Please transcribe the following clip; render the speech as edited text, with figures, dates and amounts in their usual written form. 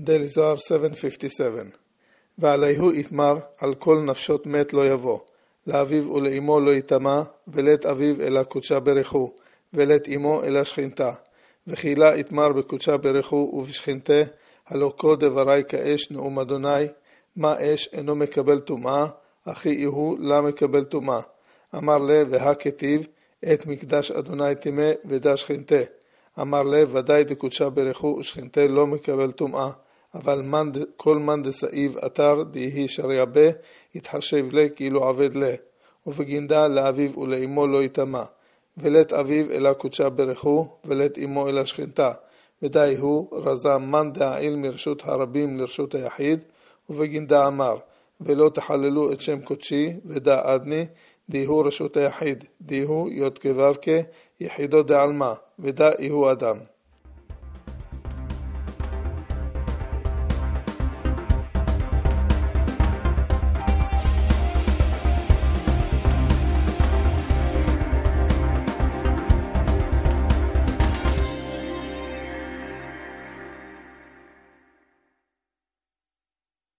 Daily Zohar 757. ועליהו יתמר, על כל נפשות מת לא יבוא, לאביו ולאמו לא יטמא, ולית אביו אלא קודשה ברכו, ולית אמו אלא שכינתה. וחילה יתמר בקודשה ברכו ובשכינתה, הלא כה דברי כאש נאום אדוני, מה אש אינו מקבל טומאה, אחי יהו לה מקבל טומאה. אמר לה והכתיב, את מקדש אדוני תימה ודה שכינתה. אמר לה ודאי דקודשה ברכו ושכינתה לא מקבל טומאה, אבל כל מן דסאיב אתר דהי שריה בה, יתחשב לה כאילו עבד לה, ובגינדה לאביו ולאמו לא יטמא, ולית אביו אלא קודשה ברכו, ולית אמו אלא שכינתה, ודי הוא רזה מן דעיל מרשות הרבים לרשות היחיד, ובגינדה אמר, ולא תחללו את שם קודשי, ודה אדני, דיהו רשות היחיד, דיהו יוד כבבכה, יחידו דעלמה, ודה איהו אדם.